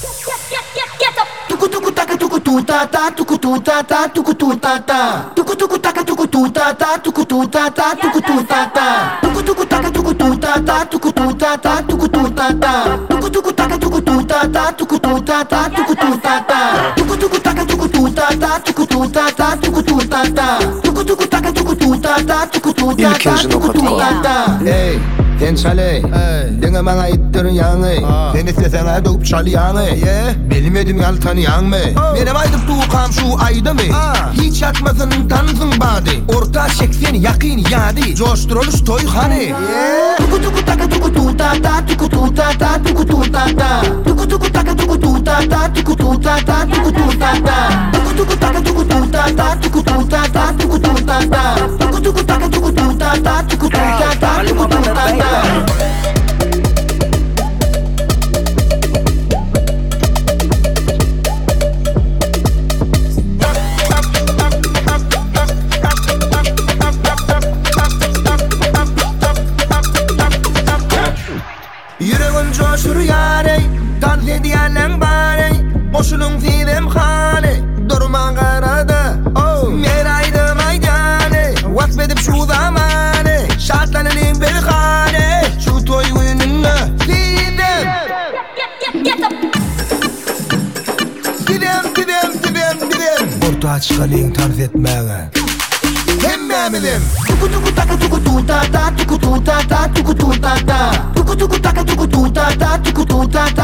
Tuku tuku taka tuku tu ta ta tuku tu ta ta tuku tu ta ta. Tuku tuku taka tuku tu ta ta tuku tu ta ta tuku tu ta ta. Tuku tuku taka tuku tu ta ta tuku tu ta ta tuku tu ta ta. Tuku tuku taka tuku tu ta ta tuku tu ta ta tuku tu ta ta. Tuku tuku taka tuku tu ta ta tuku tu ta ta tuku tu ta ta. Tuku tuku taka tuku tu ta ta tuku tu ta ta tuku tu ta ta. Hey, gençale, dene bana ittirin yanı. Beni sesene dokup çal yanı. Bilmedim yaltanı yan mı? Benim aydıp tuğam şu aydı mı? Hiç yatmasın tanısın badi. Orta şeksen yakın yadi. Coşturulur toy hani. Tuku tuku taka tuku tu ta ta tuku tu ta ta tuku tu ta ta. Tuku tuku taka tuku tu ta ta tuku tu ta ta tuku tu ta ta. Tuku tuku taka tuku tu ta ta tuku tu ta ta tuku tu ta ta. Tuku tuku taka tuku tu ta ta tuku tu ta ta tuku tu ta ta. Yüreğin coşur yâre, dans ediyenlen bari. Boşunun fidem hane, durma karada. Meraydım aydane, vakfedip şu zamanı. Şartlanın bir hane, şu toy gününü fidem. Fidem. Orta çıkalıyın tarz etmeye. Hemmemilim. Tuku tuku taka tuku tu ta ta tuku tu ta ta tuku tu ta ta. Tuku tuku taka tuku tu ta ta tuku tu ta ta